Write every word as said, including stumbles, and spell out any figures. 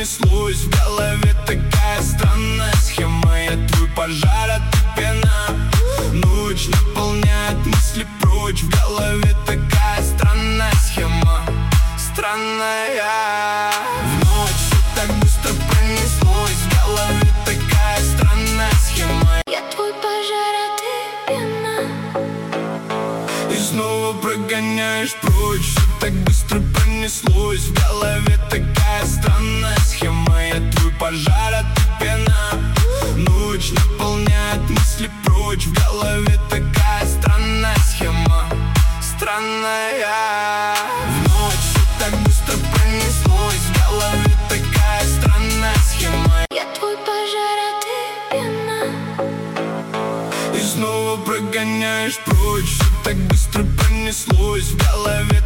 пронеслось в голове такая странная схема. Я твой пожар, а ты пена. Ночь наполняет мысли прочь. В голове такая странная схема. Странная. В ночь все так быстро пронеслось. В голове такая странная схема. Я твой пожар, а ты пена. И снова прогоняешь прочь. Все так быстро пронеслось. В голове такая странная схема. Я твой пожар, а ты пена. Ночь наполняет мысли прочь. В голове такая странная схема. Странная. В ночь все так быстро пронеслось. В голове такая странная схема. Я твой пожар, а ты пена. И снова прогоняешь прочь. Все так быстро пронеслось. В голове